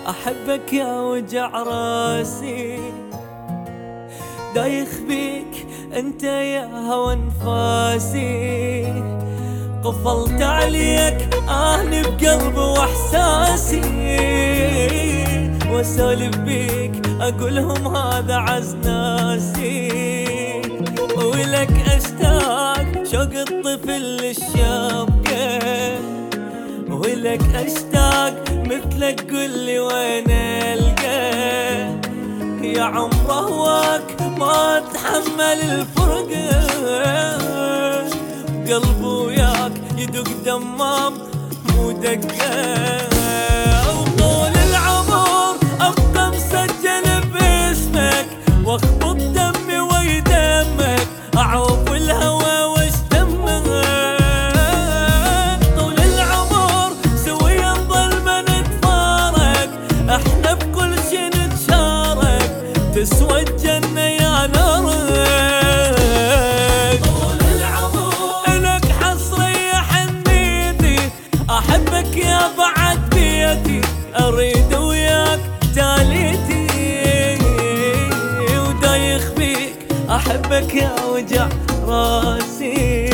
أحبك يا وجع راسي، دايخ بيك أنت يا هوى انفاسي. قفلت عليك أهلي بقلبي وإحساسي، وأسولف بيك أقولهم هذا عز ناسي. ولك أشتاق شوق الطفل للشبكة، ولك أشتاق مثلك قولي وين ألقى. يا عمر هواك ما أتحمل الفرقة، قلبي وياك يدق دمام مو دقة. وطول العمر أبقى مسجل باسمك، واخبط دمي ويدمك، أعوف الهوى واشتمك. طول العمر سويا نظل ما نتفارق، احنا بكل شي نتشارك، تسوى الجنة يا نارك. طول العمر إلك حصرية حنيتي، أحبك يا بعد بيتي، أريد وياك تاليتي. ودايخ بيك أحبك يا وجع راسي.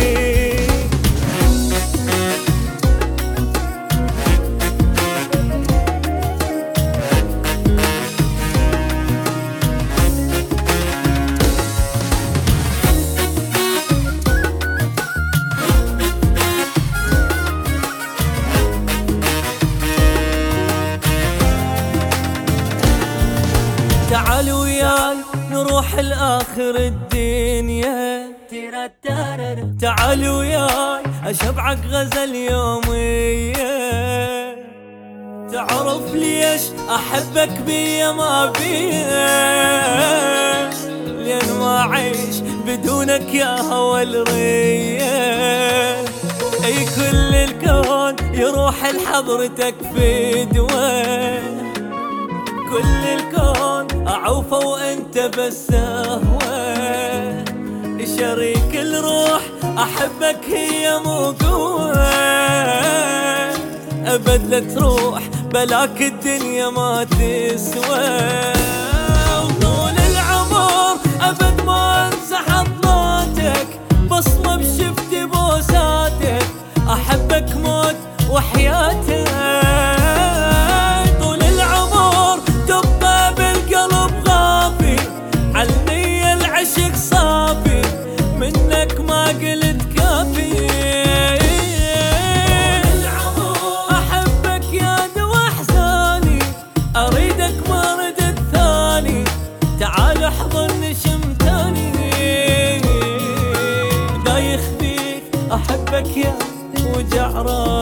تعال وياي نروح لآخر الدنيا، تعال وياي أشبعك غزل يومية. تعرف ليش أحبك بيا ما بيا، لين ما أعيش بدونك يا هوى الرية. أي كل الكون يروح لحضرتك فدوة، كل الكون أعوفه وأنت بس أهوى. شريك الروح أحبك هي مو قوة، أبد لا تروح بلاك الدنيا ما تسوى. وطول العمر أبد ما أنسى حضناتك، بصمة بشفتي بوساتك، أحبك موت وحياتك. طول العمر تبقى بالقلب غافي، علني العشق صافي، منك ما قلت كافي. أحبك يا دوا أحزاني، أريدك ما ردت ثاني، تعال احضني شمتاني. دايخ بيك أحبك يا وجع راسي.